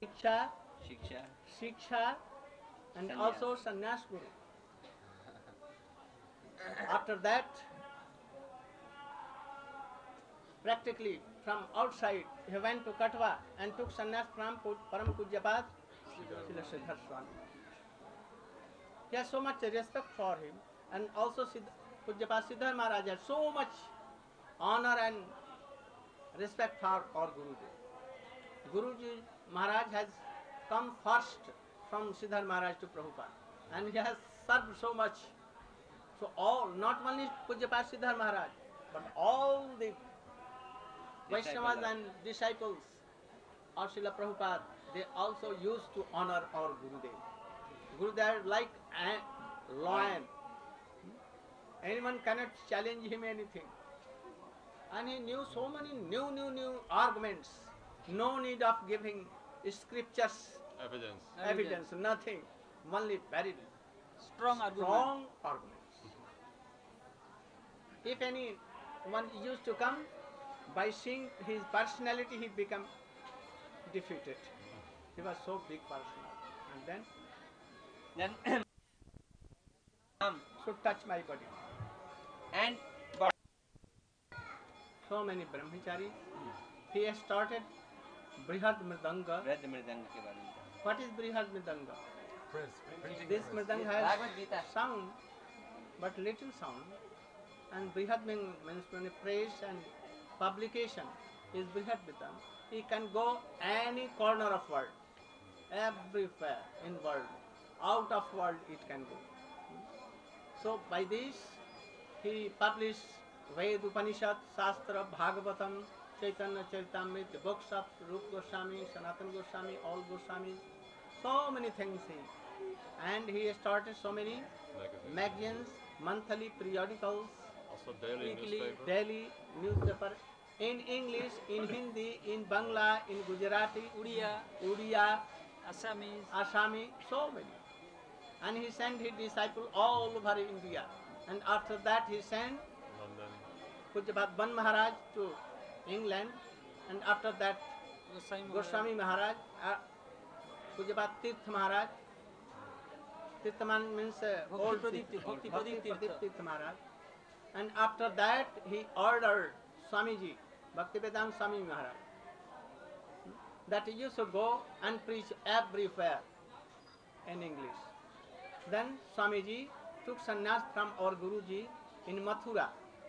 Shiksha, Shiksha. Shiksha, and Sannyas. also Sannyas Guru. After that, practically from outside, he went to Katwa and took sannyas from Param Pujyapat Srila Siddhar Swami. He has so much respect for him, and also Pujyapat Siddhar Maharaj has so much honor and respect for our Guruji. Guruji Maharaj has come first from Siddhar Maharaj to Prabhupada, and he has served so much. So all, not only Pujyapat Siddhar Maharaj, but all the Vaishnavas and disciples of Srila Prabhupada, they also used to honor our Gurudev. Gurudev like a lion. Anyone cannot challenge him anything. And he knew so many new arguments. No need of giving scriptures, evidence, nothing. Only very Strong argument. strong arguments. If anyone used to come, by seeing his personality, he became defeated. He was so big personality. And then should touch my body. And So many brahmacharis. He has started Brihad Mridanga. वृद्ध मृदंग के बारे में What is Brihad Mridanga? Printing This press. Mridanga Bhagavad has Gita. sound, but little sound. And Brihad means when praise and publication is Brihad Mridanga. He can go any corner of world, everywhere in world, out of world it can go. So by this he published Ved, Upanishad, Shastra, Bhagavatam, Chaitanya Charitamrita, books of Rup Goswami, Sanatana Goswami, all Goswamis, so many things he. And he started so many magazines, monthly periodicals, Also daily weekly, newspaper. daily newspaper, in English, in Hindi, in Bangla, in Gujarati, Udiya, Assamese. Assami, so many. And he sent his disciples all over India. And after that he sent London. Pujyapat Ban Maharaj to England. And after that Goswami Maharaj, Pujyapat Tirth Maharaj. Tirthaman means old Pradeep Tirth, Bhakti Bhakti Pradeep Pradeep Tirtha. Tirth Maharaj. And after that he ordered Swamiji, Bhaktivedanta Swami Maharaj, that you should go and preach everywhere in English. Then Swamiji took sannyas from our Guruji in Mathura.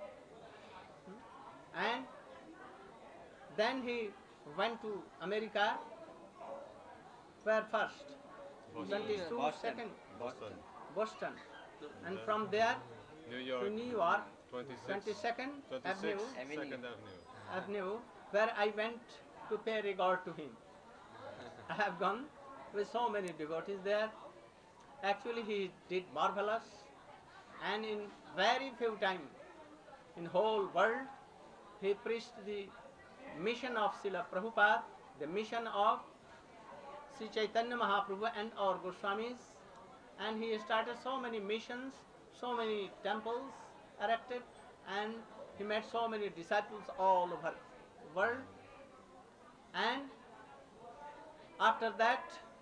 And then he went to America, where first? Boston. 22 Boston. second, Boston. Boston. And from there New to York. New York, 26. 22nd 26. Avenue, Second Avenue. where I went to pay regard to him. I have gone with so many devotees there. Actually, he did marvelous, and in very few time, in whole world, he preached the mission of Srila Prabhupada, the mission of Sri Chaitanya Mahaprabhu and our Goswamis, and he started so many missions, so many temples erected, and he made so many disciples all over the world. And after that,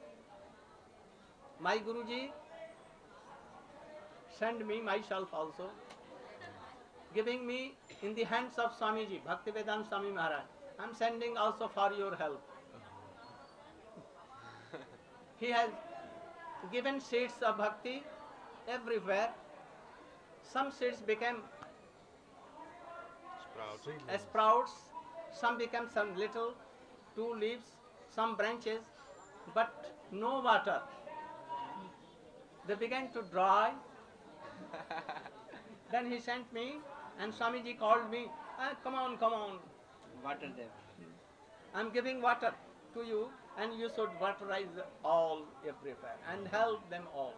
my Guruji sent me myself also, giving me in the hands of Swamiji, Bhaktivedanta Swami Maharaj. I am sending also for your help. He has given seeds of bhakti everywhere. Some seeds became Sprouts. sprouts, some became some little, two leaves, some branches, but no water. They began to dry. Then he sent me, and Swamiji called me, come on, come on, water them. I'm giving water to you, and you should waterize all everywhere and help them all.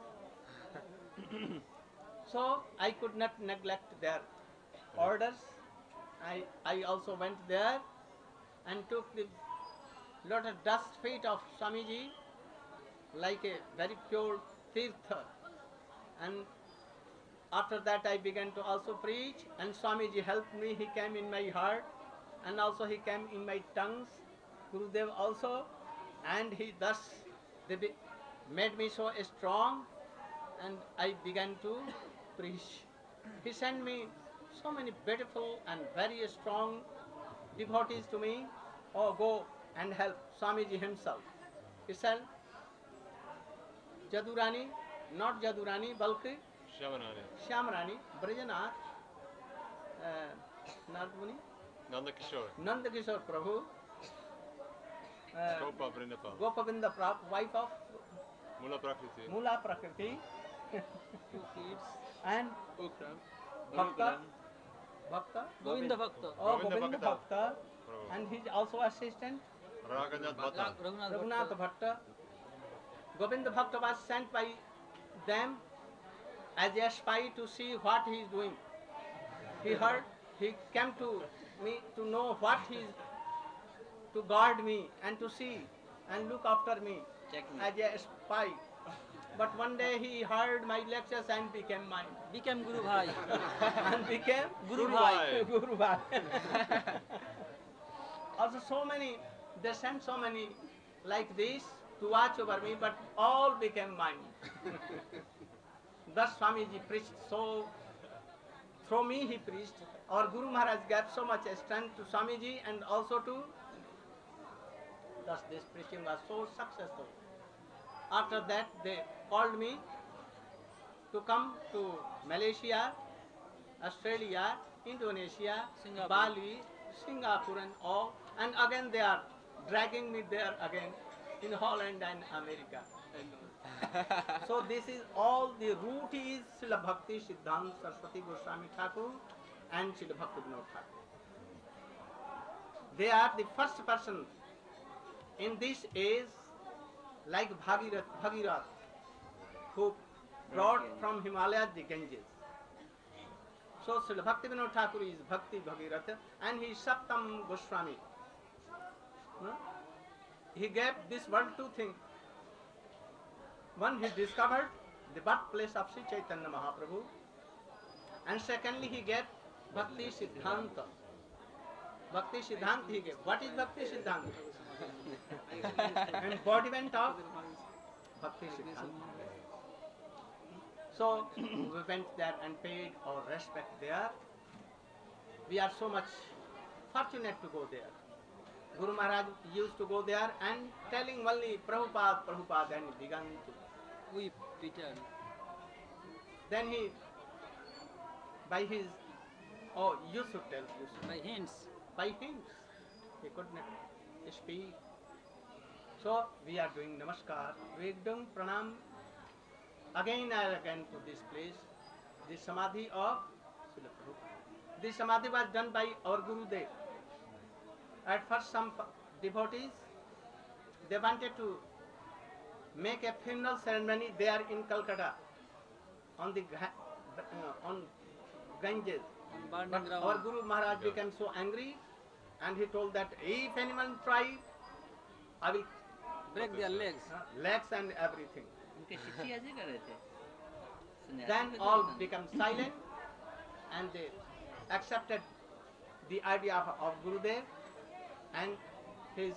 So I could not neglect their orders. I also went there and took the lot of dust feet of Swamiji like a very pure tirtha. And after that I began to also preach, and Swamiji helped me. He came in my heart, and also he came in my tongues, Gurudev also. and he thus made me so strong, and I began to preach. He sent me so many beautiful and very strong devotees to me. Oh, go and help Swamiji himself. He said, Jadurani, not Jadurani, balki Shamanani. Shyamrani, Brajanath, Nadmuni, Nanda Kishore. Nanda Kishore Prabhu, Gopa Vrindapal. Gopavinda Prabhu, wife of Mula Prakriti. Mula Prakriti, Two kids. and Bhakta, Bhakta, Govinda Bhakta. oh, Govinda Govinda Bhakta. Bhakta, Prabhu. and his also assistant, Raghunath Bhatta. Raghunath Bhatta. Govinda Bhakta was sent by them as a spy to see what he is doing. He heard, he came to me to know what he is, to guard me and to see and look after me Check me. as a spy. But one day he heard my lectures and became mine. Became Guru Bhai. And became Guru Bhai. Guru Bhai. Also so many, they sent so many like this to watch over me, but all became mine. Thus Swamiji preached so, through me he preached. Our Guru Maharaj gave so much strength to Swamiji and also to, thus this preaching was so successful. After that they called me to come to Malaysia, Australia, Indonesia, Singapore. Bali, Singapore and all, and again they are dragging me there again in Holland and America. So this is all, the root is Srila Bhakti Siddhanta Saraswati Goswami Thakur and Srila Bhakti Vinod Thakur. They are the first person in this age, like Bhagirath, who brought from Himalayas the Ganges. So Srila Bhakti Vinod Thakur is Bhakti Bhagirath and he is Saptam Goswami. He gave this world two things. One, he discovered the birthplace of Sri Chaitanya Mahaprabhu, and secondly he gave Bhakti Siddhanta. Bhakti Siddhanta he gave. What is Bhakti Siddhanta? Embodiment of Bhakti Siddhanta. So we went there and paid our respect there. We are so much fortunate to go there. Guru Maharaj used to go there and telling only Prabhupada, Prabhupada, and he began to. We Peter. Then he, by his, oh, you should tell, you should. By hints. By hints, he could not speak. So we are doing namaskar, we are doing pranam again and again to this place, the samadhi of Srila Prabhupada. This samadhi was done by our Gurudev. At first some devotees, they wanted to make a funeral ceremony there in Calcutta on the on Ganges. On burning But ground. our Guru Maharaj became so angry and he told that if anyone try, I will Break their legs. legs and everything. उनके शिष्य ऐसे कर रहे थे सन्यासी Then के all दौरान। become silent and they accepted the idea of Gurudev and his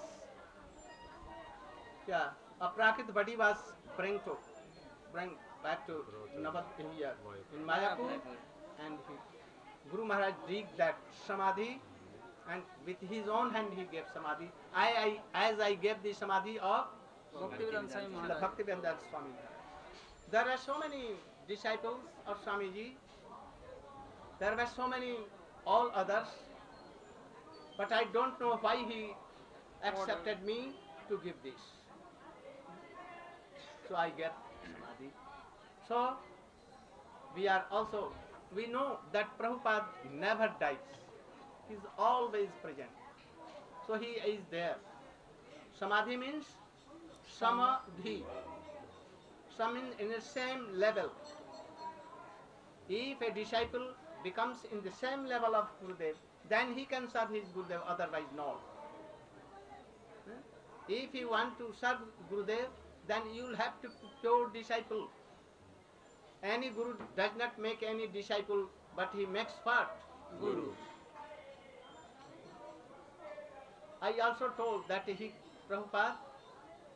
Aprakrit body was bring back to Navad here in Mayapur, and Guru Maharaj digged that samadhi and with his own hand he gave samadhi. As I gave the samadhi of Bhaktivedanta Swami Srila Maharaj. Bhaktivedanta Swami. There are so many disciples of Swamiji. There were so many all others, but I don't know why he accepted me to give this. So I get samadhi. So we know that Prabhupada never dies. He is always present. So he is there. Samadhi means samadhi. Some in the same level. If a disciple becomes in the same level of Gurudev, then he can serve his Gurudev, otherwise not. If you want to serve Gurudev, then you will have to pure disciple. Any Guru does not make any disciple, but he makes what? Guru. I also told that Prabhupada,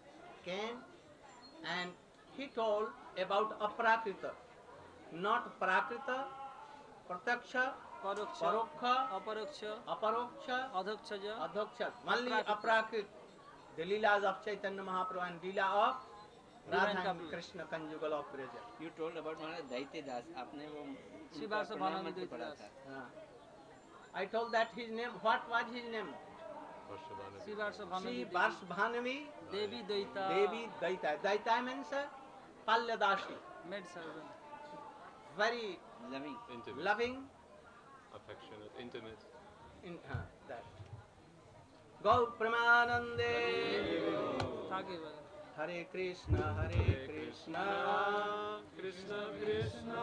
came and he told about aprakrita, not prakrita, pratyaksha, পরোক্ষ parokha, অপরোক্ষ aparoksha, অধক্ষজ adhoksha. Only Aprakrita. aprakrit, the leelas of Chaitanya Mahaprabhu and leela of Divine Radha and couple. Krishna conjugal of Braja. You told about महाराज दैत्य दास आपने वो श्रीवास उनका भानवी प्रणाम मंत्र दैत्य पढ़ा दास। था I told that his name, what was his name? Varshavana. শ্রীবার্ষ Sri ভানবী Varsbhanavi Devi দৈতা Devi Daita. Daita means Palyadashi. Maid servant Very loving Intimate. loving Affectionate. Intimate. in that. Gaur Pramanande. থাকে বলে Hare Krishna, Hare Krishna. Krishna Krishna.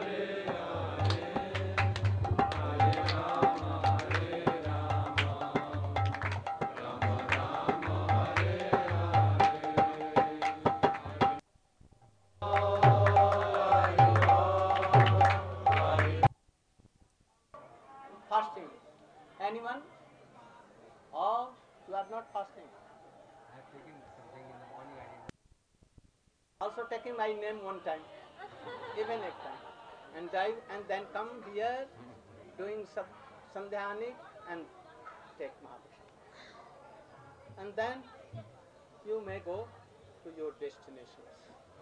Fasting. Anyone? Or you are not fasting? Also taking my name one time, even a time, and dive and then come here doing Sandhyanik and take Mahaprasad. And then you may go to your destinations.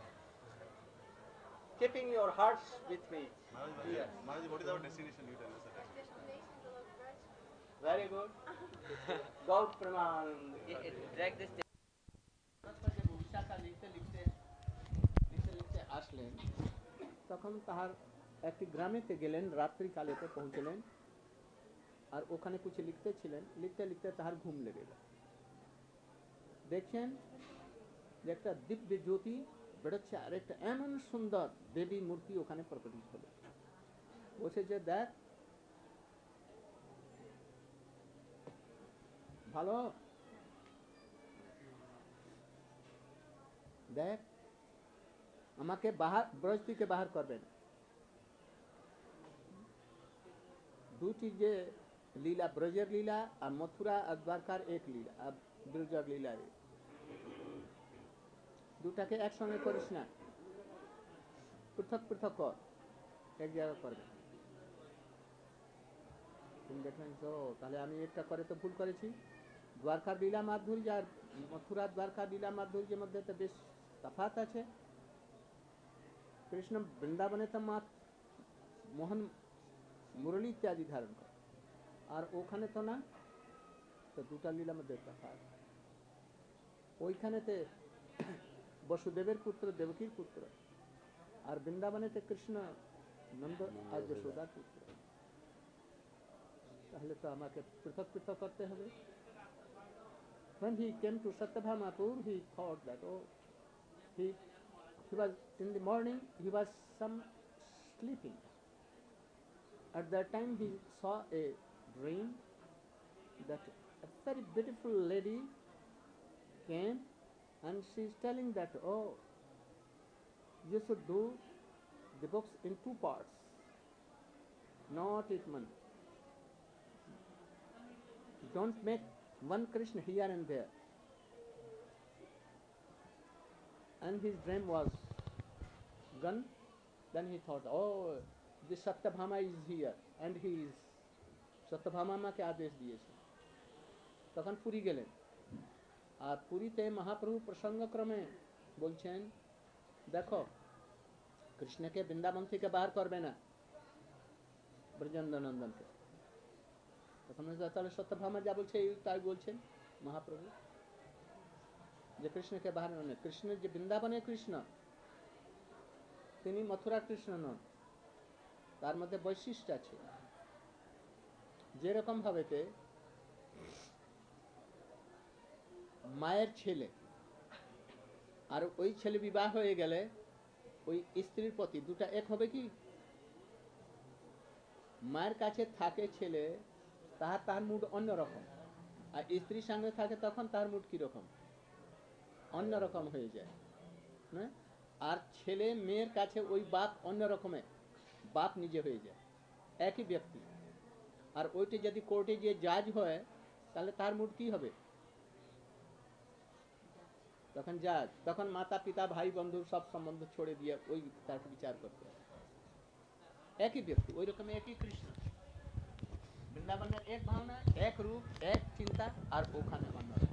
Keeping your hearts with me. Here. Maharaj, what is our destination? You tell us the destination. Very good. God Pramanand. drag this লিখতে আসলেন তখন তাহার একটি গ্রামেতে গেলেন, রাত্রিকালেতে পৌঁছলেন, আর ওখানে কিছু লিখতেছিলেন, লিখতে লিখতে তাহার ঘুম লেগে গেল। দেখছেন যে একটা দিব্য জ্যোতি বেরোচ্ছে, আর একটা এমন সুন্দর দেবী মূর্তি ওখানে প্রকটিত হলো। বসে যে দেখ ভালো, দেখ আমাকে বাহার ব্রজ থেকে বাহার করবেন। দুটি যে লীলা, ব্রজের লীলা আর মথুরা আর দ্বারকার এক লীলা, আর ব্রজের লীলা দুটাকে একসঙ্গে করিস না, পৃথক পৃথক কর, এক জায়গায় করবে। তুমি দেখলেন তো তাহলে আমি একটা করে তো ভুল করেছি। দ্বারকার লীলা মাধুর্য আর মথুরা দ্বারকার লীলা মাধুর্যের মধ্যে তো বেশ তফাৎ আছে। কৃষ্ণ বৃন্দাবনে তো মোহন মুরলী ইত্যাদি ধারণ করে, আর ওখানে তো না, তো দুটা লীলার মধ্যে তফাৎ। ওইখানেতে বসুদেবের পুত্র দেবকীর পুত্র, আর বৃন্দাবনেতে কৃষ্ণ নন্দ আর যশোদার পুত্র। তাহলে তো আমাকে পৃথক পৃথক করতে হবে। When he came to Satyabhamapur, he thought that he was in the morning, he was sleeping. At that time he saw a dream that a very beautiful lady came and she is telling that, you should do the books in two parts, not in one. Don't make one Krishna here and there. And his dream was gone. Then he thought, this Satyabhama is here, and he is Satyabhama के आदेश दिए थे। तखन पुरी गेलेन, আর পুরীতে মহাপ্রভু প্রসঙ্গ ক্রমে বলছেন, দেখো কৃষ্ণকে বৃন্দাবন থেকে বার করবে না, ব্রজেন্দ্র নন্দনকে। তখন তাহলে সত্যভামা যা বলছে তাই বলছেন মহাপ্রভু, যে কৃষ্ণকে বাহার নয়। কৃষ্ণের যে বৃন্দাবনের কৃষ্ণ, তিনি মথুরা কৃষ্ণ নন, তার মধ্যে বৈশিষ্ট্য আছে। যেরকম ভাবেতে মায়ের ছেলে আর ওই ছেলে বিবাহ হয়ে গেলে ওই স্ত্রীর প্রতি দুটা এক হবে কি? মায়ের কাছে থাকে ছেলে, তার মুড অন্যরকম, আর স্ত্রীর সঙ্গে থাকে তখন তার মুড কিরকম? অন্যরকম হয়ে যায় না? আর ছেলে মেয়ের কাছে ওই বাপ অন্য রকমের, বাপ নিজে হয়ে যায়, একই ব্যক্তি। আর ওইটা যদি কোর্টে গিয়ে জাজ হয় তাহলে তার মুড কি হবে? তখন জাজ, তখন মাতা পিতা ভাই বন্ধু সব সম্বন্ধ ছড়ে দিয়ে ওই তাকে বিচার করতে হবে। একই ব্যক্তি, ওই রকম একই কৃষ্ণ, বৃন্দাবনের এক ভাবনা, এক রূপ, এক চিন্তা, আর ওখানে অন্য রূপ।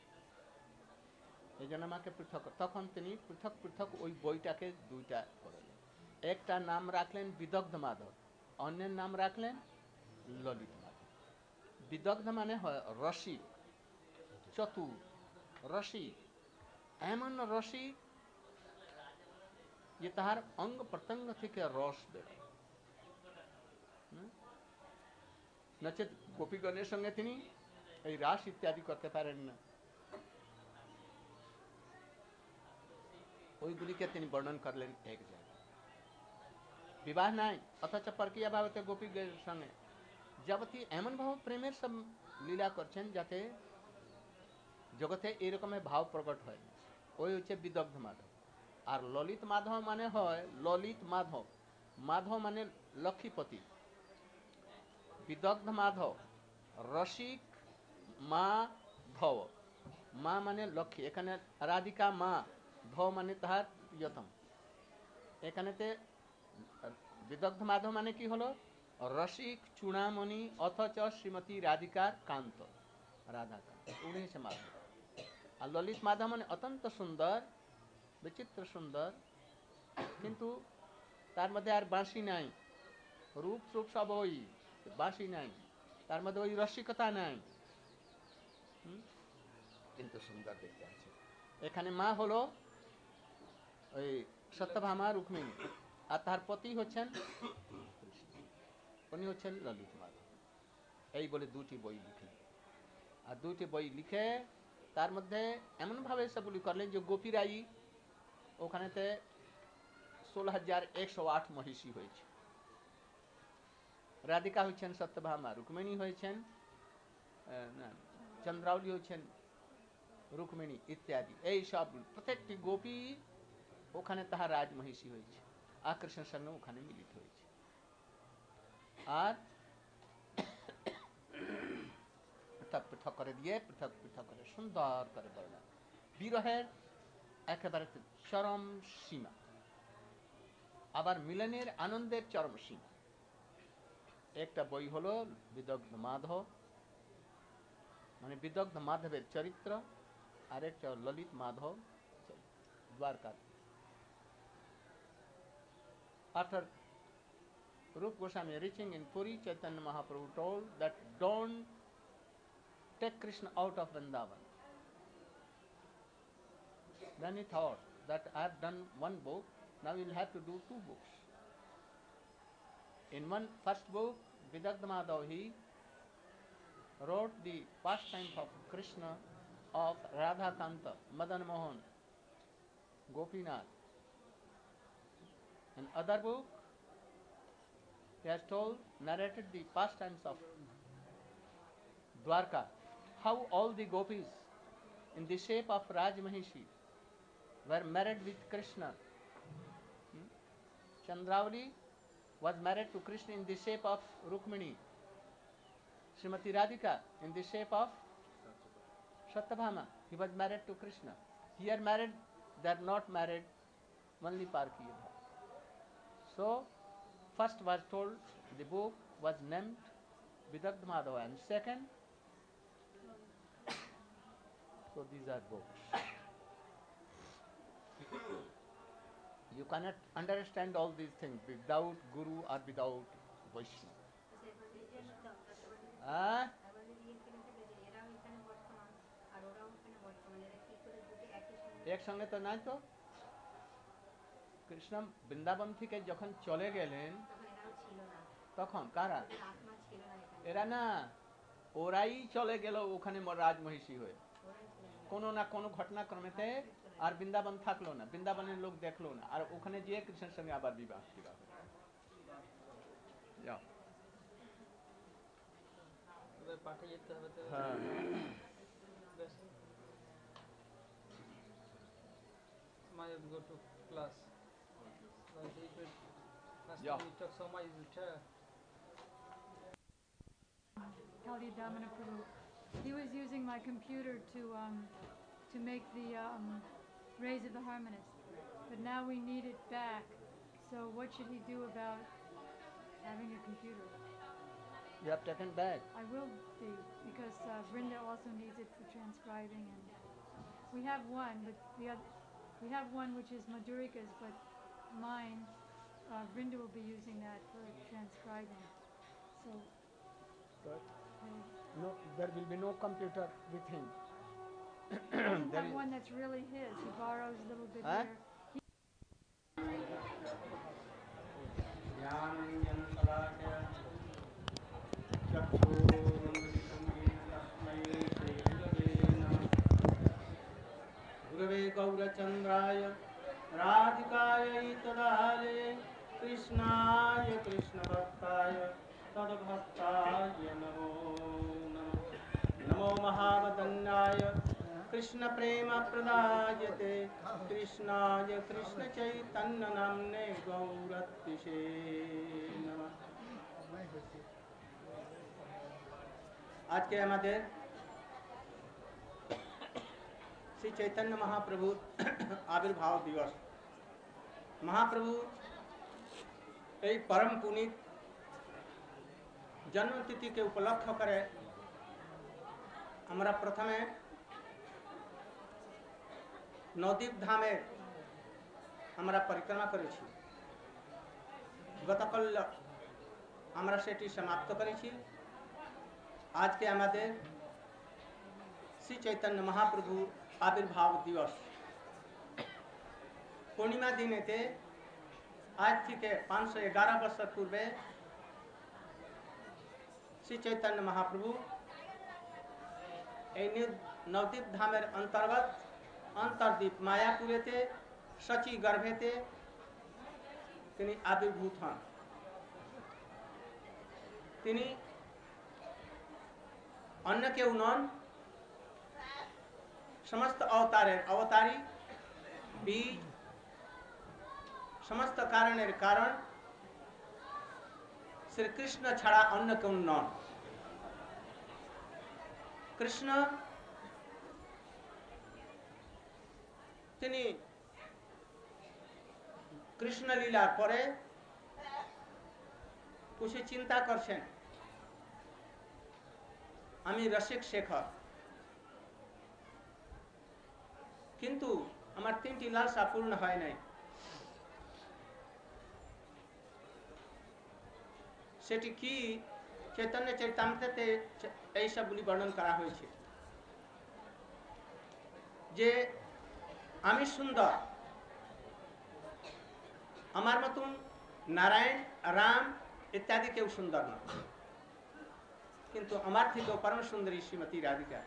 এই জন্য আমাকে পৃথক, তখন তিনি পৃথক পৃথক ওই বইটাকে দুইটা করলেন। একটা নাম রাখলেন বিদগ্ধ মাধব, অন্যের নাম রাখলেন ললিত মাধব। বিদগ্ধ মানে হয় রসিক, চতুর, রসিক, এমন রসিক যে তাহার অঙ্গ প্রত্যঙ্গ থেকে রস বেরোয়। নচেত গোপীগণের সঙ্গে তিনি এই রাস ইত্যাদি করতে পারেন না। ওইগুলিকে তিনি বর্ণন করলেন এক জায়গায়। বিবাহ নাই, অথচ পরকীয়া ভাবতে গোপীদের সঙ্গে যাবতীয় এমন ভাব প্রেমের সব লীলা করছেন যাতে জগতে এরকমের ভাব প্রকট হয়। ওই হচ্ছে বিদগ্ধ মাধব। আর ললিত মাধব মানে হয় ললিত মাধব, মাধব মানে লক্ষ্মীপতি। বিদগ্ধ মাধব রসিক মাধব, মা মানে লক্ষ্মী, এখানে রাধিকা মা, ধ মানে তাহার প্রিয়তম। এখানেতে বিদগ্ধ মাধব মানে কি হলো? রসিক চূড়ামণি অথচ শ্রীমতী রাধিকার কান্ত, রাধাকান্ত, উনি হচ্ছে মাধব। আর ললিত মাধব মানে অত্যন্ত সুন্দর, বিচিত্র সুন্দর, কিন্তু তার মধ্যে আর বাঁশি নাই, রূপ রূপ সব ওই, বাঁশি নাই, তার মধ্যে ওই রসিকতা নাই, কিন্তু সুন্দর দেখতে আছে। এখানে মা হলো ওই সত্যভামা রুক্মিণী, আর তার পতি হচ্ছেন উনি হচ্ছেন ললিত মাধব। এই বলে দুটি বই লিখলেন। আর দুটি বই লিখে তার মধ্যে এমনভাবে সেগুলি করলেন যে গোপীরাই ওখানেতে 16,108 মহিষী হয়েছে। রাধিকা হচ্ছেন সত্যভামা, রুক্মিণী হয়েছেন চন্দ্রাবলী হচ্ছেন রুক্মিণী ইত্যাদি। এই সব প্রত্যেকটি গোপী ওখানে তাহার রাজমহিষী হয়েছে, আর কৃষ্ণের সঙ্গে ওখানে মিলিত হয়েছে। আর পৃথক পৃথক করে দিয়ে, পৃথক পৃথক করে সুন্দর করে বর্ণনা, বিরহের একেবারে চরম সীমা, আবার মিলনের আনন্দের চরম সীমা। একটা বই হলো বিদগ্ধ মাধব, মানে বিদগ্ধ মাধবের চরিত্র, আর একটা Lalit Madhav Dwarka. After Rup Goswami reaching in Puri, Chaitanya Mahaprabhu told that don't take Krishna out of Vrindavan. Then he thought that I have done one book, now you'll have to do two books. In one first book, Vidagdha Madhav, he wrote the pastimes of Krishna, of Radha Kanta, Madan Mohan, Gopinath. In other book, he has told, narrated the pastimes of Dwarka, how all the gopis in the shape of Rajmahishi were married with Krishna. Chandravali was married to Krishna in the shape of Rukmini. Srimati Radhika in the shape of Satyabhama. He was married to Krishna. Here married, they are not married, only Parkiya Bhav. So, first was told, the book was named Vidagdha Madhava, and second, so these are books. You cannot understand all these things without Guru or without Vaishnava. এক সঙ্গে তো নাই তো। কৃষ্ণ বৃন্দাবন থেকে যখন চলে গেলেন তখন কারা? এরা না, ওরাই চলে গেল ওখানে রাজমহিষী হয়ে, কোনো না কোনো ঘটনাক্রমেতে, আর বৃন্দাবন থাকলো না, বৃন্দাবনের লোক দেখলো না, আর ওখানে গিয়ে কৃষ্ণের সঙ্গে আবার বিবাহ যাও। পাঠিয়ে যেতে হবে তো। হ্যাঁ, Might go to class. But he could, last Yeah. time we took so much with her. Kali Damana Prabhu. He was using my computer to to make the rays of the harmonists, but now we need it back. So what should he do about having a computer? You have taken back. I will be, because Vrinda also needs it for transcribing, and we have one, but we have one which is Madhurika's, but mine, Vrinda will be using that for transcribing. So But uh, no, there will be no computer with him. he doesn't There have is- one that's really his. He borrows a little bit Huh? here. गुरवे गौरचंद्राय राधिकायै तदाले कृष्णाय कृष्णभक्ताय तद्भक्ताय नमो नमः नमो महावदन्याय कृष्ण प्रेम प्रदायते कृष्णाय कृष्ण चैतन्य नाम्ने गौरतिशे नमः। आज के हमारे श्री चैतन्य महाप्रभु आविर्भाव दिवस महाप्रभु এই परम पुनीत जन्मतिथि के उपलक्ष्य करे আমরা প্রথমে নদীপ ধামে আমরা পরিক্রমা করেছি গতকাল আমরা সেটি সমাপ্ত করেছি আজকে আমাদের শ্রী চৈতন্য মহাপ্রভু आविर्भाव दिवस पूर्णिमा दिनेते आज থেকে 511 বছর পূর্বে শ্রী চৈতন্য মহাপ্রভু এই নবদ্বীপ ধামের অন্তর্গত অন্তর্দ্বীপ মায়াপুরেতে সচি গর্ভেতে তিনি আবির্ভূত হন। তিনি অন্য কেউ নন, समस्त अवतारेर अवतारी बीज समस्त कारणेर कारण श्री कृष्ण छाड़ा अन्य केउ नन। कृष्ण तिनी कृष्ण लीलार परे कुछ चिंता करछेन आमी रसिक शेखर किन्तु आमार तीनटी लालसा पूर्ण हय नाई। सेटी की चैतन्य चैतामृते এই সবগুলি বর্ণন করা হয়েছে যে আমি সুন্দর আমার মতন নারায়ণ রাম ইত্যাদি কেউ সুন্দর না, কিন্তু আমার থেকেও পরম সুন্দরী শ্রীমতী রাধিকা।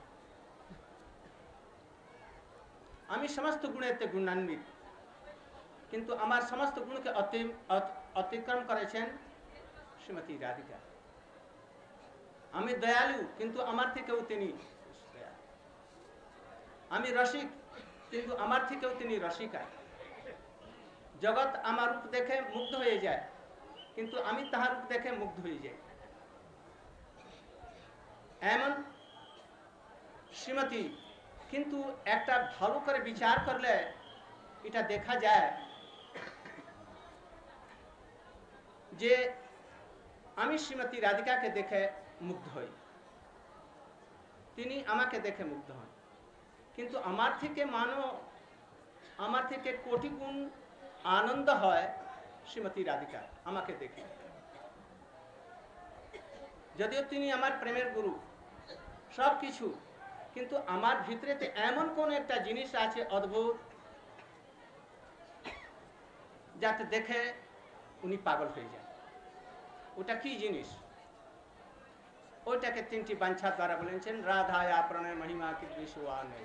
আমি সমস্ত গুণেতে গুণান্বিত, কিন্তু আমার সমস্ত গুণকে অতিক্রম করেছেন শ্রীমতী রাধিকা। আমি দয়ালু, কিন্তু আমার থেকেও তিনি দয়ালু। আমি রসিক, কিন্তু আমার থেকেও তিনি রসিকা। জগৎ আমার রূপ দেখে মুগ্ধ হয়ে যায়, কিন্তু আমি তাহার রূপ দেখে মুগ্ধ হয়ে যাই। এমন শ্রীমতী, কিন্তু একটা ভালো করে বিচার করলে এটা দেখা যায় যে আমি শ্রীমতী রাধিকাকে দেখে মুগ্ধ হই, তিনি আমাকে দেখে মুগ্ধ হন। কিন্তু আমার থেকে আমার থেকে কোটি গুণ আনন্দ হয় শ্রীমতী রাধিকা আমাকে দেখে। যদিও তিনি আমার প্রেমের গুরু সব কিছু, কিন্তু আমার ভিতরেতে এমন কোন একটা জিনিস আছে অদ্ভুত, যাতে দেখে উনি পাগল হয়ে যায়। ওটা কি জিনিস? ওইটাকে তিনটি বাঞ্ছা দ্বারা বলেছেন, রাধায়া প্রণয় মহিমা কি বিশ্বয়া নেই।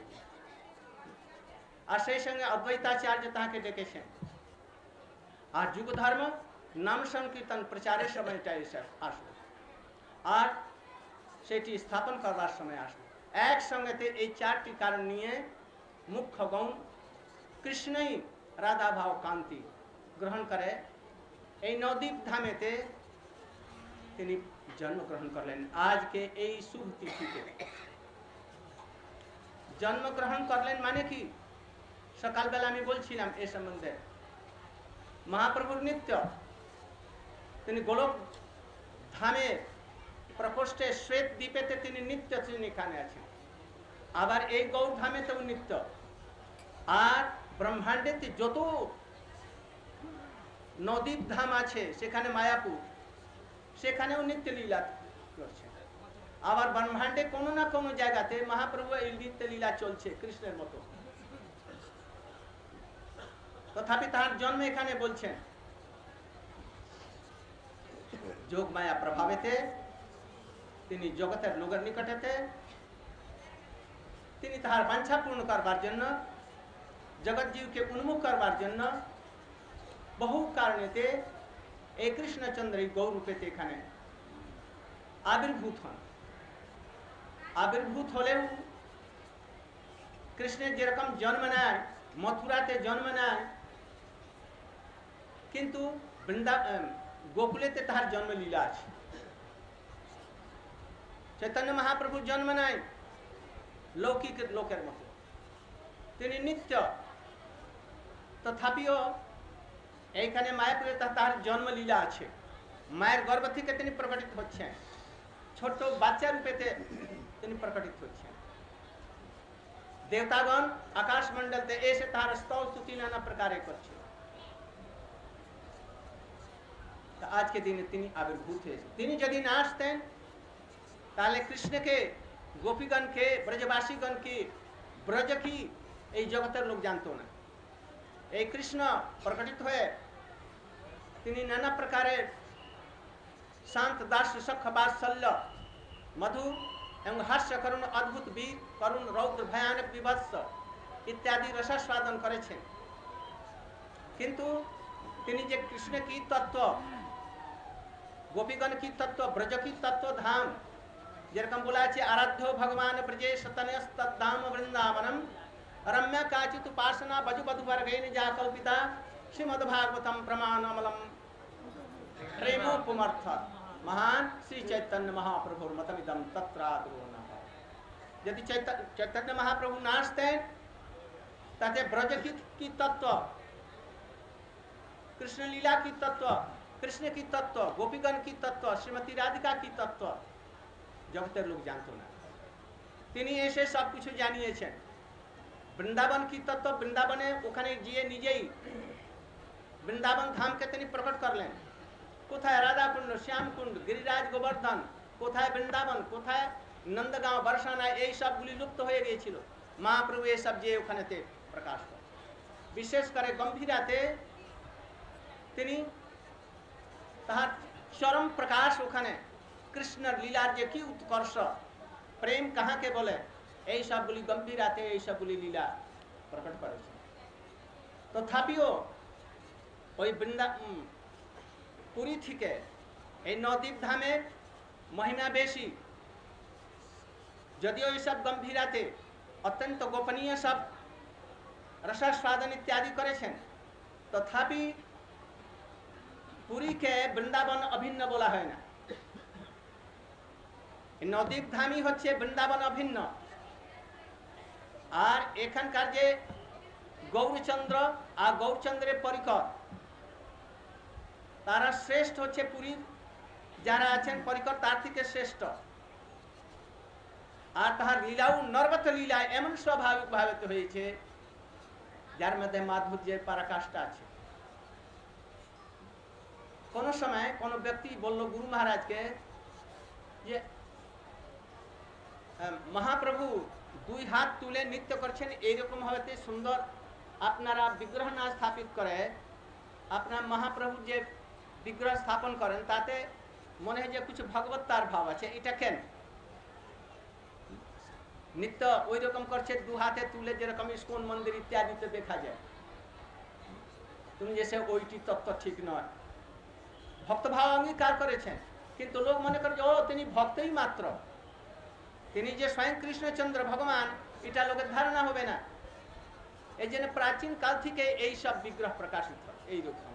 আর সেই সঙ্গে অদ্বৈতাচার্য তাকে ডেকেছেন। আর যুগ ধর্ম নাম সংকীর্তন প্রচারের সময়টা এসে আসলো, আর সেটি স্থাপন করবার সময় আসলো। একসঙ্গেতে এই চারটি কারণ নিয়ে মুখ্য গৌণ কৃষ্ণই রাধা ভাব কান্তি গ্রহণ করে এই নবদ্বীপ ধামেতে তিনি জন্মগ্রহণ করলেন। আজকে এই শুভ তিথিতে জন্মগ্রহণ করলেন মানে কি? সকালবেলা আমি বলছিলাম এ সম্বন্ধে। মহাপ্রভুর নিত্য, তিনি গোলক ধামে প্রকোষ্ঠে শ্বেত দ্বীপেতে তিনি নিত্য, তিনি এখানে আছেন। আবার এই গৌর ধামেতেও নিত্য। আর ব্রহ্মাণ্ডেতে যত নদীপ ধাম আছে, সেখানে মায়াপুর, সেখানেও নিত্য লীলা করছেন। আবার ব্রহ্মাণ্ডে কোনো না কোনো জায়গাতে মহাপ্রভু এই নিত্য লীলা চলছে কৃষ্ণের মতো। তথাপি তার জন্ম এখানে বলছেন যোগ মায়া প্রভাবেতে তিনি জগতের লোকের নিকটেতে তিনি তাহার বাঞ্ছা পূর্ণ করবার জন্য, জগৎ জীবকে উন্মুখ করবার জন্য বহু কারণেতে এই কৃষ্ণচন্দ্র এই গৌরূপেতে এখানে আবির্ভূত হন। আবির্ভূত হলেও কৃষ্ণের যেরকম জন্ম নেয়, মথুরাতে জন্ম নেয়, কিন্তু গোকুলেতে তাহার জন্ম লীলা আছে। চৈতন্য মহাপ্রভুর জন্ম নাই লৌকিক লোকের মতো, তিনি নিত্য। তথাপিও এইখানে মায়াপুরে তাহার জন্ম লীলা আছে। মায়ের গর্ভ থেকে তিনি প্রকটিত হচ্ছেন, ছোট বাচ্চা রূপেতে তিনি প্রকটিত হচ্ছেন। দেবতাগণ আকাশ মন্ডলতে এসে তাহার স্তব স্তুতি নানা প্রকারে করছে। আজকে দিনে তিনি আবির্ভূত হয়েছে। তিনি যদি না আসতেন তাহলে কৃষ্ণকে, গোপীগণকে, ব্রজবাসীগণকে, ব্রজ কি এই জগতের লোক জানতো না। এই কৃষ্ণ প্রকটিত হয়ে তিনি নানা প্রকারের শান্ত দাস সখ বাৎসল্য मधुर एवं हास्य करुण अद्भुत वीर करुण रौद्र भयानक विभत्स इत्यादि रसास्वादन करेছেন। কিন্তু তিনি যে কৃষ্ণ কি তত্ত্ব, গোপীগণ কি তত্ত্ব, ব্রজ কি তত্ত্ব, ধাম যেরকম বলা আছে আরাধ্য ভগবান ব্রজে সতনস্তদ্ধাম বৃন্দাবনম রম্য কাচিত উপাসনা বজু বধুবর্গেন যা কল্পিতা শ্রীমদ্ভাগবতম প্রমাণমলম প্রেমোপমর্থ महान श्री चैतन्य महाप्रभुर मतमिदम तत्राद्रोन। यदि चैतन्य महाप्रभु नाचते ताते ब्रज की तत्व, कृष्ण लीला की तत्व, कृष्ण की तत्व, गोपीगण की तत्व, श्रीमती राधिका की तत्व जगतेर लोक जानतो ना। তিনি এসে সব কিছু জানিয়েছেন। বৃন্দাবন কি তত্ত্ব, বৃন্দাবনে ওখানে গিয়ে নিজেই বৃন্দাবন ধামকে তিনি প্রকট করলেন। কোথায় রাধাকুণ্ড, শ্যামকুণ্ড, গিরিরাজ, গোবর্ধন, কোথায় বৃন্দাবন, কোথায় নন্দগাঁও, বর্ষানা, এই সবগুলি লুপ্ত হয়ে গিয়েছিল। মহাপ্রভু এসব যে ওখানেতে প্রকাশ করে, বিশেষ করে গম্ভীরাতে তিনি তাহার চরম প্রকাশ ওখানে কৃষ্ণের লীলার যে কি উৎকর্ষ, প্রেম কাহাকে বলে, এই সবগুলি গম্ভীরাতে এই সবগুলি লীলা প্রকট করেছে। তথাপিও ওই পুরী থেকে এই নদীপ ধামের মহিমা বেশি। যদিও এইসব গম্ভীরাতে অত্যন্ত গোপনীয় সব রসাস্বাদন ইত্যাদি করেছেন, তথাপি পুরীকে বৃন্দাবন অভিন্ন বলা হয় না। নদীপ ধামই হচ্ছে বৃন্দাবন অভিন্ন। আর এখানকার যে গৌরচন্দ্র আর গৌরচন্দ্রের পরিকর, তারা শ্রেষ্ঠ হচ্ছে পুরীর যারা আছেন পরিকর তার থেকে শ্রেষ্ঠ। আর তাহার লীলাও নর্বত লীলা এমন স্বাভাবিক ভাবে হয়েছে যার মধ্যে মাধুর্যের পরাকাষ্ঠা আছে। কোন সময় কোন ব্যক্তি বলল গুরু মহারাজকে যে মহাপ্রভু দুই হাত তুলে নৃত্য করছেন, এইরকম ভাবে সুন্দর আপনারা বিগ্রহ না স্থাপিত করে আপনার মহাপ্রভু যে বিগ্রহ স্থাপন করেন তাতে মনে হয় যে কিছু ভগবত্তার ভাব আছে, এটা কেন? নিত্য ওই রকম করছে দু হাতে তুলে, যেরকম ইস্কন মন্দির ইত্যাদিতে দেখা যায়। তুমি যেসে ওইটি তত্ত্ব ঠিক নয়। ভক্তভাব অঙ্গীকার করেছেন, কিন্তু লোক মনে করে যে ও তিনি ভক্তই মাত্র, তিনি যে স্বয়ং কৃষ্ণচন্দ্র ভগবান এটা লোকের ধারণা হবে না। এই জন্য প্রাচীন কাল থেকে এই সব বিগ্রহ প্রকাশিত হয় এইরকম।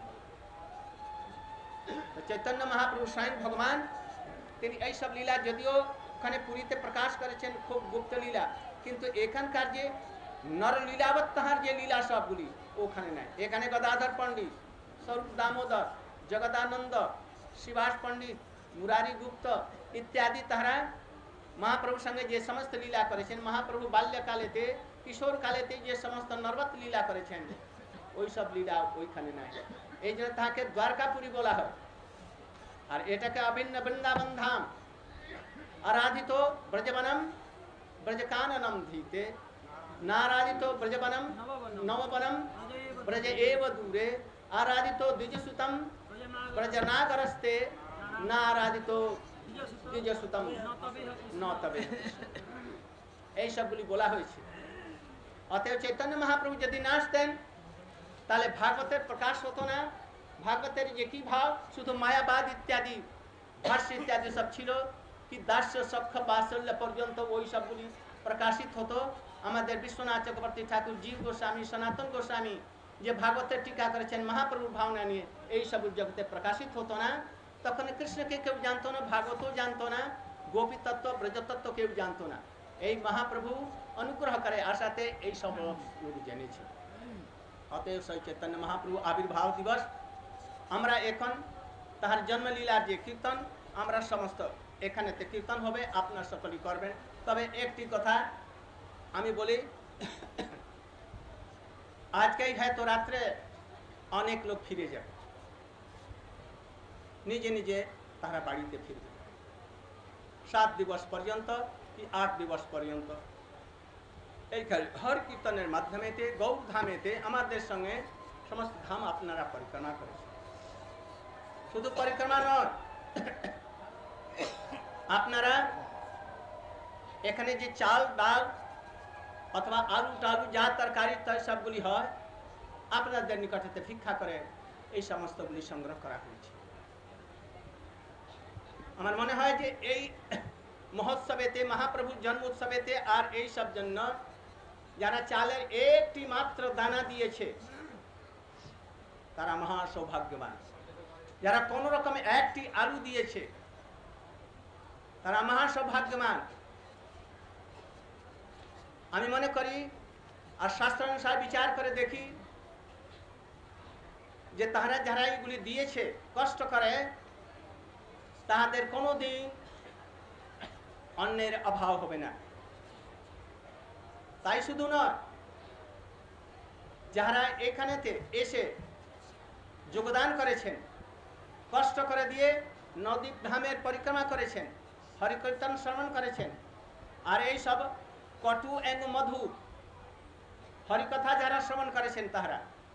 চৈতন্য মহাপ্রভু স্বয়ং ভগবান তিনি এই সব লীলা যদিও ওখানে পুরীতে প্রকাশ করেছেন খুব গুপ্ত লীলা, কিন্তু এখানকার যে নরলীলাবত তাহার যে লীলা সবগুলি ওখানে নাই। এখানে গদাধর পণ্ডিত, স্বরূপ দামোদর, জগদানন্দ, শিবাস পণ্ডিত, মুরারি গুপ্ত ইত্যাদি তাহারা মহাপ্রভুর সঙ্গে যে সমস্ত লীলা করেছেন, মহাপ্রভু বাল্যকালেতে কিশোর কালেতে যে সমস্ত নরবত লীলা করেছেন ওই সব লীলা ওইখানে নাই। এই জন্য তাকে দ্বারকাপুরী বলা হয়। আর এটাকে অভিন্ন বৃন্দাবন ধাম, আরাধিত ব্রজবনম ব্রজকাননম ধীতে, নারাধিত ব্রজবনম নববনম ব্রজ এব দূরে, আরাধিত দ্বিজসুতম ব্রজনাগরস্তে, নারাধিত দ্বিজসুতম ন তবে। এই সবগুলি বলা হয়েছে। অতএব চৈতন্য মহাপ্রভু যদি না আসতেন তাহলে ভাগবতের প্রকাশ হতো না। ভাগবতের যে কি ভাব, শুধু মায়াবাদ ইত্যাদি ভাষ্য ইত্যাদি সব ছিল, কি দাস্য সখ্য বাৎসল্য পর্যন্ত ওই সবগুলি প্রকাশিত হতো। আমাদের বিশ্বনাথ চক্রবর্তী ঠাকুর, জীব গোস্বামী, সনাতন গোস্বামী যে ভাগবতের টিকা করেছেন মহাপ্রভুর ভাবনা নিয়ে, এই সব জগতে প্রকাশিত হতো না। তখন কৃষ্ণকে কেউ জানতো না, ভাগবতও জানতো না, গোপী তত্ত্ব ব্রজতত্ত্ব কেউ জানতো না। এই মহাপ্রভু অনুগ্রহ করে আসাতে এই সব লোক জেনেছে। অতএব সেই চৈতন্য মহাপ্রভু আবির্ভাব দিবস আমরা এখন তাহার জন্মলীলার যে কীর্তন আমরা সমস্ত এখানেতে কীর্তন হবে, আপনার সকলেই করবেন। তবে একটি কথা আমি বলি, আজকেই হয়তো রাত্রে অনেক লোক ফিরে যাবে, নিজে নিজে তারা বাড়িতে ফিরবে। 7 দিবস পর্যন্ত কি 8 দিবস পর্যন্ত এইখানে হর কীর্তনের মাধ্যমেতে গৌর ধামেতে আমাদের সঙ্গে সমস্ত ধাম আপনারা পরিক্রমা করেছেন। শুধু পরিক্রমা নয়, আপনারা এখানে যে চাল ডাল অথবা আলু টালু যা তরকারি সবগুলি হয় আপনাদের নিকটেতে ভিক্ষা করে এই সমস্তগুলি সংগ্রহ করা হয়েছে। আমার মনে হয় যে এই মহোৎসবেতে, মহাপ্রভুর জন্ম উৎসবেতে আর এই সব জন্য যারা চালের একটি মাত্র দানা দিয়েছে তারা মহা সৌভাগ্যবান। যারা কোন রকমে একটি আলু দিয়েছে তারা মহা সৌভাগ্যবান। আমি মনে করি আর শাস্ত্রানুসার বিচার করে দেখি যে তাহারা যারা এইগুলি দিয়েছে কষ্ট করে, তাহাদের কোনোদিন অন্যের অভাব হবে না। তাই শুধু নয়, যারা এখানেতে এসে যোগদান করেছেন, কষ্ট করে দিয়ে নদী ধামের পরিক্রমা করেছেন, হরিকীর্তন শ্রবণ করেছেন, আর এই সব কটু এবং মধু হরিকথা যারা শ্রবণ করেছেন তাহারা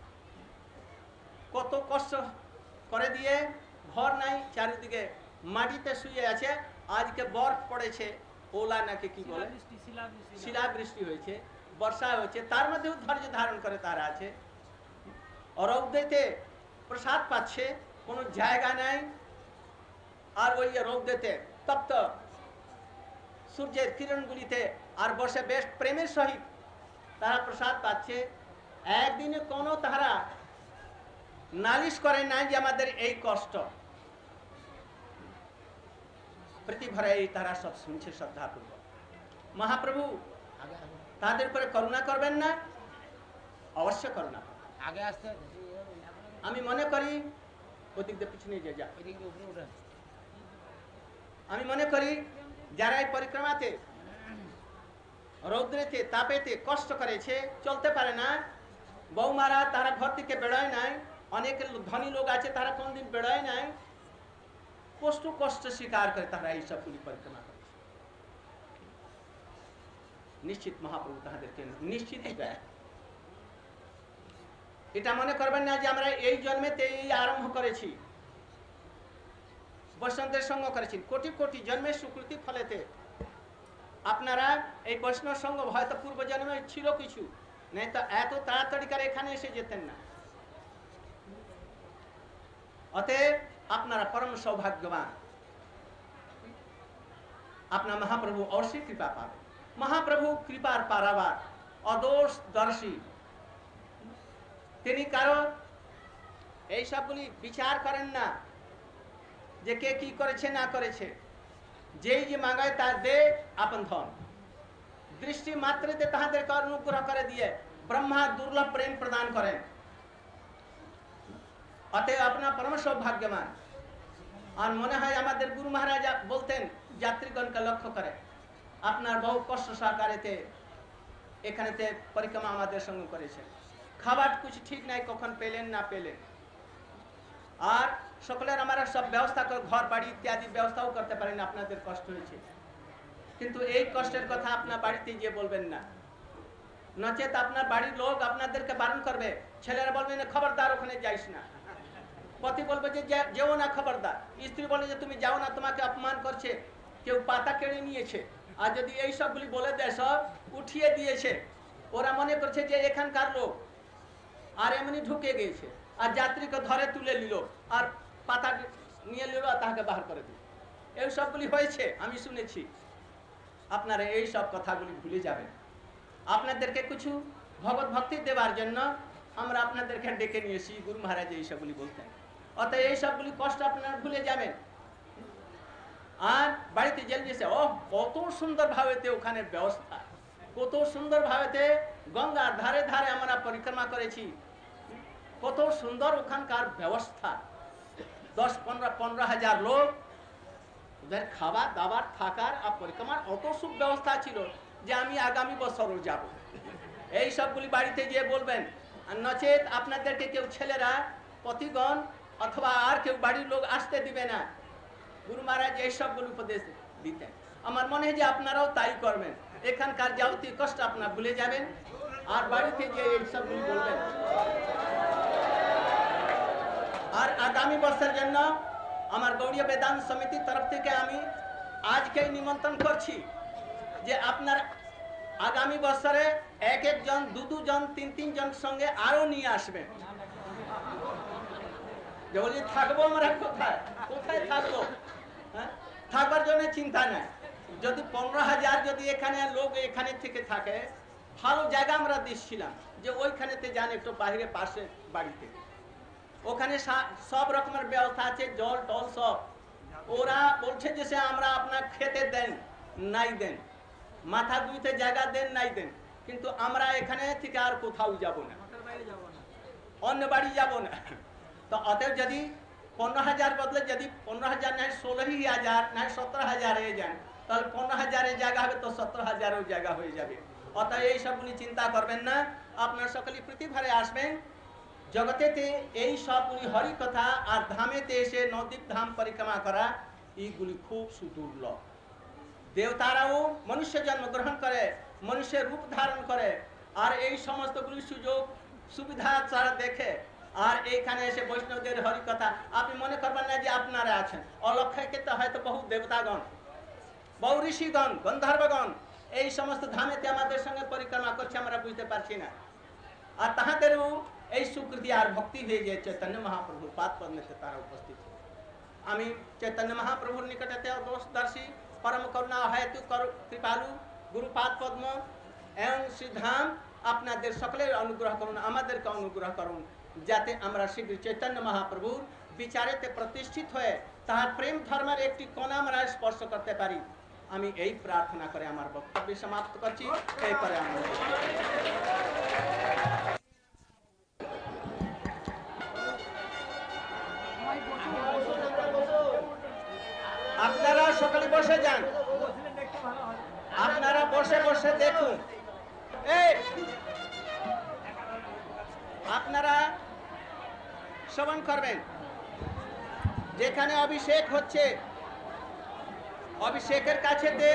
কত কষ্ট করে দিয়ে, ঘর নাই, চারিদিকে মাটিতে শুয়ে আছে, আজকে বরফ পড়েছে, ওলা নাকি কি বলে শিলাবৃষ্টি হয়েছে, বর্ষা হয়েছে, তার মধ্যেও ধৈর্য ধারণ করে তারা আছে। রৌদ্রেতে প্রসাদ পাচ্ছে, কোনো জায়গা নাই, আর ওই রৌদ্রেতে তপ্ত সূর্যের কিরণগুলিতে আর বসে বেশ প্রেমের সহিত তারা প্রসাদ পাচ্ছে। একদিনে কোনো তারা নালিশ করে না যে আমাদের এই কষ্ট, প্রতিভরাই তারা সব শুনছে শ্রদ্ধাপূর্বক। মহাপ্রভু তাদের উপরে করুণা করবেন না? অবশ্য করুণা আগে আসতে। আমি মনে করি ওদিক দিয়ে পিছনে যা, আমি মনে করি যারা এই পরিক্রমাতে রৌদ্রেতে তাপেতে কষ্ট করেছে, চলতে পারে না, বৌমারা তারা ঘর থেকে বেরোয় নাই, অনেক ধনী লোক আছে তারা কোনদিন বেরোয় নাই, কষ্ট স্বীকার করে তারা এই সবগুলি পরিক্রমা করে। নিশ্চিত মহাপ্রভু তাহাদেরকে নিশ্চিতই দেয়। এটা মনে করবেন না যে আমরা এই জন্মেতে এই আরম্ভ করেছি, বৈষ্ণবদের সঙ্গ করেছি, কোটি কোটি জন্মের সুকৃতি ফলেতে আপনারা এই বৈষ্ণব সঙ্গ হয়তো পূর্ব জন্মে ছিল কিছু, নাই তো এত তাড়াতাড়ি করে এখানে এসে যেতেন না। অতএব আপনারা পরম সৌভাগ্যবান, আপনার মহাপ্রভু অবশ্যই কৃপা পাবে। মহাপ্রভু কৃপার পারাবার, অদোষ দর্শী, তিনি কারো এই সবগুলি বিচার করেন না যে কে কি করেছে না করেছে। যেই যে মাঙ্গায় তার দে আপন ধন দৃষ্টি মাত্রতে তাহাদেরকে অনুগ্রহ করে দিয়ে ব্রহ্মা দুর্লভ প্রেম প্রদান করেন অতএব আপনা পরম সৌভাগ্যবান আর মনে হয় আমাদের গুরু মহারাজ বলতেন যাত্রীগণকে লক্ষ্য করে আপনার বহু কষ্ট সহকারেতে এখানেতে পরিক্রমা আমাদের সঙ্গে করেছেন খাবার কিছু ঠিক নাই কখন পেলেন না পেলেন আর সকলের আমরা সব ব্যবস্থা করে ঘর বাড়ি ইত্যাদি ব্যবস্থাও করতে পারেন আপনাদের কষ্ট হয়েছে কিন্তু এই কষ্টের কথা আপনার বাড়িতে গিয়ে বলবেন না নচেত আপনার বাড়ির লোক আপনাদেরকে বারণ করবে ছেলেরা বলবে না খবরদার ওখানে যাইস না পতি বলবে যে যেও না খবরদার স্ত্রী বলে যে তুমি যাও না তোমাকে অপমান করছে কেউ পাতা কেড়ে নিয়েছে আর যদি এই সবগুলি বলে দেয় সব উঠিয়ে দিয়েছে ওরা মনে করছে যে এখানকার লোক আর এমনি ঢুকে গিয়েছে আর যাত্রীকে ধরে তুলে নিল আর পাতা নিয়ে নিল আর তাকে বাহার করে দিল এই সবগুলি হয়েছে আমি শুনেছি আপনারা এই সব কথাগুলি ভুলে যাবেন আপনাদেরকে কিছু ভগবত ভক্তি দেওয়ার জন্য আমরা আপনাদেরকে ডেকে নিয়েছি গুরু মহারাজ এই সবগুলি বলতেন অতএব এই সবগুলি কষ্ট আপনারা ভুলে যাবেন আর বাড়িতে জেলিয়েছে ও কত সুন্দর ভাবেতে ওখানে ব্যবস্থা কত সুন্দর ভাবেতে গঙ্গার ধারে ধারে আমরা পরিক্রমা করেছি কত সুন্দর ওখানকার ব্যবস্থা 10-15 লোক ওদের খাবার দাবার থাকার আর পরিক্রমার অত সুব্যবস্থা ছিল যে আমি আগামী বছরও যাব এই সবগুলি বাড়িতে গিয়ে বলবেন আর নচেত আপনাদেরকে কেউ ছেলেরা পতিগণ অথবা আর কেউ বাড়ির লোক আসতে দিবে না গুরু মহারাজ এই সবগুলো উপদেশ দিতেন আমার মনে হয় যে আপনারাও তাই করবেন এখানকার যাবতীয় কষ্ট আপনারা ভুলে যাবেন আর বাড়িতে গিয়ে এই সবগুলি বলবেন আর আগামী বছরের জন্য আমার গৌড়ীয় বেদান্ত সমিতির তরফ থেকে আমি আজকেই নিমন্ত্রণ করছি যে আপনার আগামী বছরে এক একজন দুজন তিনজন সঙ্গে আরো নিয়ে আসবেন যে বলি থাকবো আমরা কোথায় কোথায় থাকবো হ্যাঁ থাকবার জন্য চিন্তা নাই যদি 15,000 যদি এখানে লোক এখানে থেকে থাকে ভালো জায়গা আমরা দিচ্ছিলাম যে ওইখানেতে যান একটু বাইরে পাশে বাড়িতে ওখানে সব রকমের ব্যবস্থা আছে জল টল সব ওরা বলছে যে সে আমরা আপনার খেতে দেন নাই দেন মাথা দুইতে জায়গা দেন নাই দেন কিন্তু আমরা এখানে থেকে আর কোথাও যাব না অন্য বাড়ি যাব না তো অতএব যদি 15,000 বদলে যদি 15,000 নাই 16,000 নাই 17,000 হয়ে যান তাহলে 15,000 জায়গা হবে তো 17,000 জায়গা হয়ে যাবে অতএব এই সবগুলি চিন্তা করবেন না আপনার সকলে প্রতিভারে আসবেন জগতেতে এই সবগুলি হরি কথা আর ধামেতে এসে নদীপ ধাম পরিক্রমা করা এইগুলি খুব সুদুর্লভ দেবতারাও মনুষ্য জন্ম গ্রহণ করে মনুষ্যের রূপ ধারণ করে আর এই সমস্তগুলি সুযোগ সুবিধা তারা দেখে আর এইখানে এসে বৈষ্ণবদের হরি কথা আপনি মনে করবেন না যে আপনারা আছেন অলক্ষায় ক্ষেত্রে হয়তো বহু দেবতাগণ বহু ঋষিগণ গন্ধর্বগণ এই সমস্ত ধামেতে আমাদের সঙ্গে পরিক্রমা করছে আমরা বুঝতে পারছি না আর তাহাদেরও এই সুকৃতি আর ভক্তি হয়ে যায় চৈতন্য মহাপ্রভুর পাদ পদ্মেতে তারা উপস্থিত আমি চৈতন্য মহাপ্রভুর নিকটতে দোষদর্শী परम करुणा हेतु कृपालु गुरुपाद पद्म एवं श्रीधाम আপনাদের সকলের অনুগ্রহ করুন আমাদেরকে অনুগ্রহ করুন যাতে আমরা শীঘ্র চৈতন্য মহাপ্রভুর বিচারেতে প্রতিষ্ঠিত হয়ে তার প্রেম ধর্মের একটি কোণা আমরা স্পর্শ করতে পারি আমি এই প্রার্থনা করে আমার বক্তব্য সমাপ্ত করছি এরপরে আমরা আপনারা সকলে বসে যান আপনারা বসে বসে দেখুন এই আপনারা শ্রবণ করবেন যেখানে অভিষেক হচ্ছে অভিষেকের কাছেতে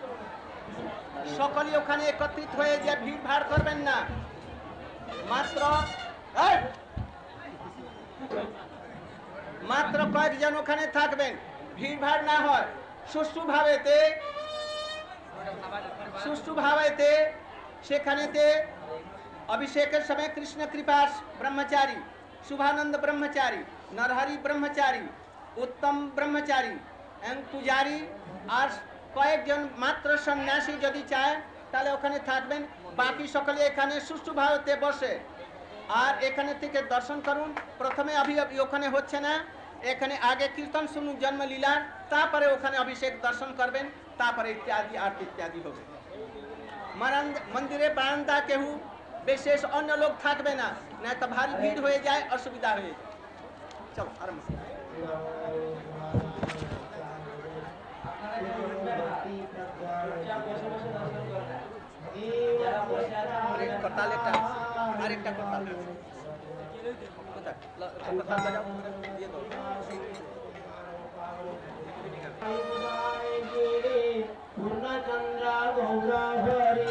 সকলে ওখানে একত্রিত হয়ে যে ভিড় ভাড় করবেন না মাত্র কয়েকজন ওখানে থাকবেন ভিড় ভাড় না হয় সুষ্ঠু ভাবেতে সেখানেতে অভিষেকের সময় কৃষ্ণ কৃপাস ব্রহ্মচারী শুভানন্দ ব্রহ্মচারী নরহরি ব্রহ্মচারী উত্তম ব্রহ্মচারী এবং পূজারী আর কয়েকজন মাত্র সন্ন্যাসী যদি চায় তাহলে ওখানে থাকবেন বাকি সকলে এখানে সুষ্ঠু ভাবেতে বসে আর এখানে থেকে দর্শন করুন প্রথমে ওখানে হচ্ছে না এখানে আগে কীর্তন শুনুন জন্মলীলা, তারপরে ওখানে অভিষেক দর্শন করবেন, তারপরে ইত্যাদি আরতি ইত্যাদি হবে। মন্দিরে বারান্দা কেউ বিশেষ অন্য লোক থাকবে না, না তো ভারী ভিড় হয়ে যায়, অসুবিধা হয়ে যায়। চলো আরম্ভ করো। আরেকটা করতাল দিয়ে দাও। পূর্ণচন্দ্র গৌরহরি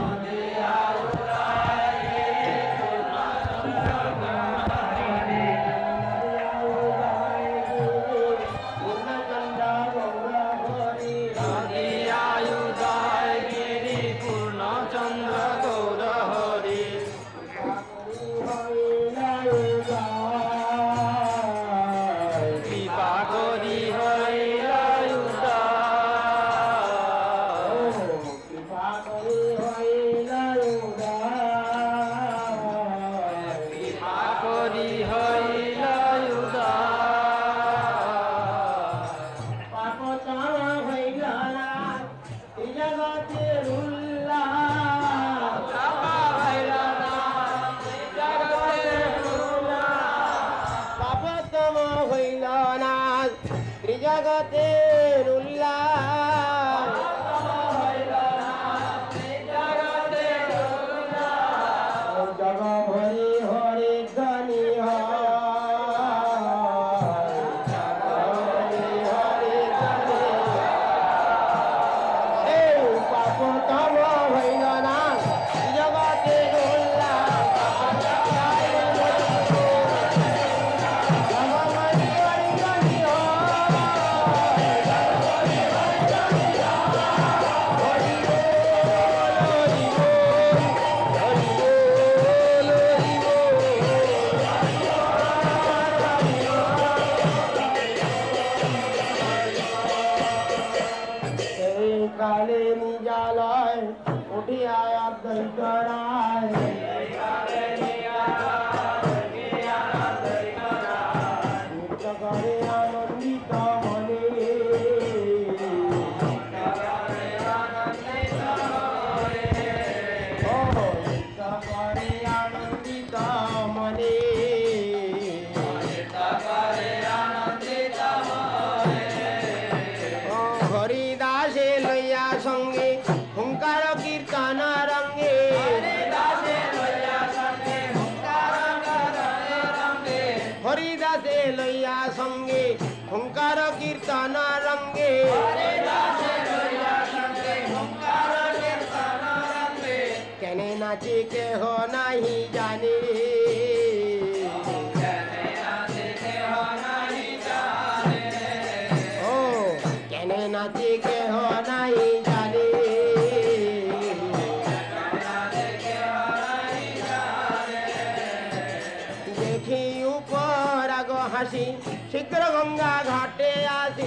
জগতের উল্লাস জগ হরি হরি ধ্বনি পাপ তম হইল না জগতের উল্লাস কালে নিজালয় উঠিয়া দৈতরায় নৃত্য করে আনন্দিত মনে নৃত্য করে আনন্দিত মনে হরিদাসে লইয়া সঙ্গে হুঙ্কার কীর্তন রঙ্গে হরিদাসে লইয়া সঙ্গে হুঙ্কার কীর্তন রঙ্গে কেনে নাচে কেহ নাহি জানে কেনে নাচে কেহ নাহি জানে দেখি উপর আগ হাসি শীঘ্র গঙ্গা ঘাটে আসি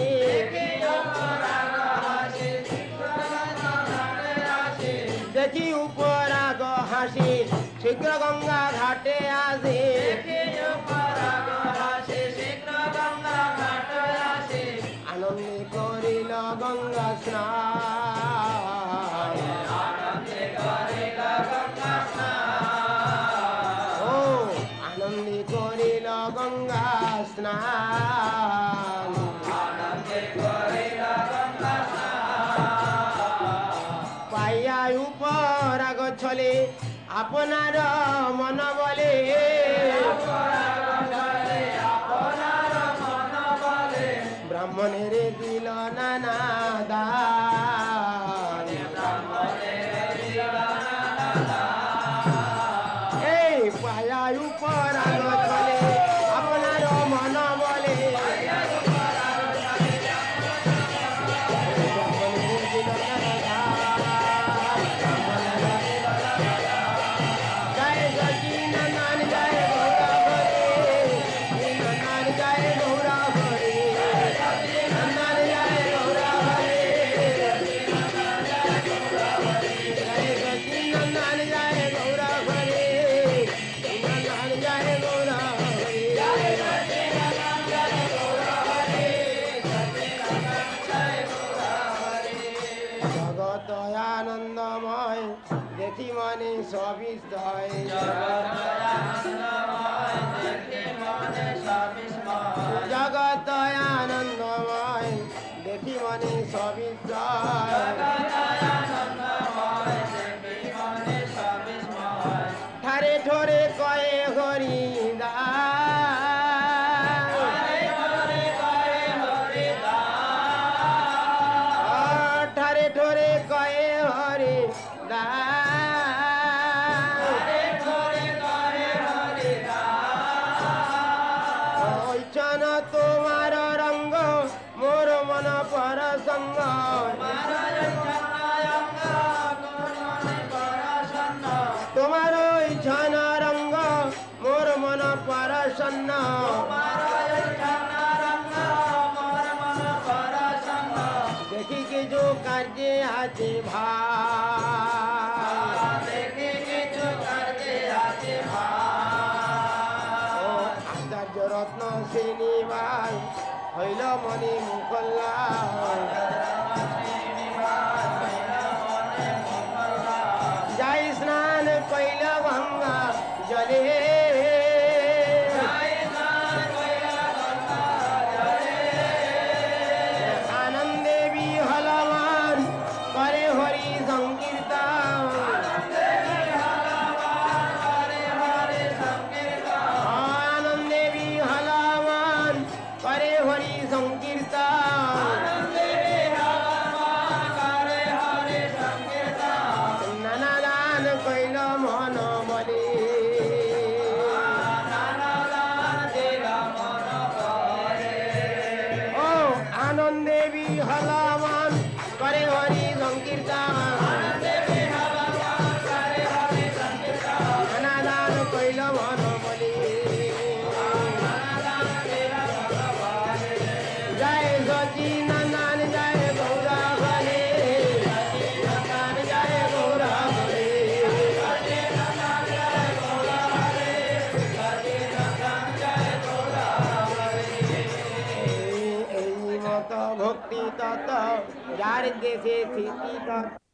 দেখি উপর আগ হাসি শীঘ্র গঙ্গা ঘাটে আসি আনন্দে করিল গঙ্গা স্নান ও আনন্দে করিল গঙ্গা স্নান পাইয়া উপর আগ ছলে আপনার মন বলে ব্রাহ্মণের দিল নানা দান এই পায়া উপর আগ ছলে আপনার মন বলে ব্রাহ্মণের দিল নানা দান জয় সচি নন্দন জয় গৌরা হরে নন্দন জয় গৌরা হরে নন্দন জয় গৌরা হরে দেখি মনে সবিস্ময় জগত আনন্দময় দেখি মনে সবিস্ময় ঠারে ঠোরে কয়ে হরি ঠারে ঠোরে কয়ে হরি ওইচন তোমার রঙ্গ মোর মন পর সঙ্গ তোমার ওইচন রঙ্গ মোর মন পর সন্ন দেখি কিছু কার্যে আছে আচার্য রত্ন শ্রীনিবাস হইল মণি মুখল্লা যাই স্নান কইল গঙ্গা জলে আনন্দে বিহলমান করে হরি সংকীর্তন আনন্দে বিহলমান করে হরি সংকীর্তন নানা দান কইল মন বলে ও আনন্দে বিহলমান করে হরি সংকীর্তন নানা দান কইল মন বলে জয় সচি নন্দন জয় গৌরা বলে জয় গৌরা বলে এই মত ভক্তি তত যার দেশে স্থিতি তত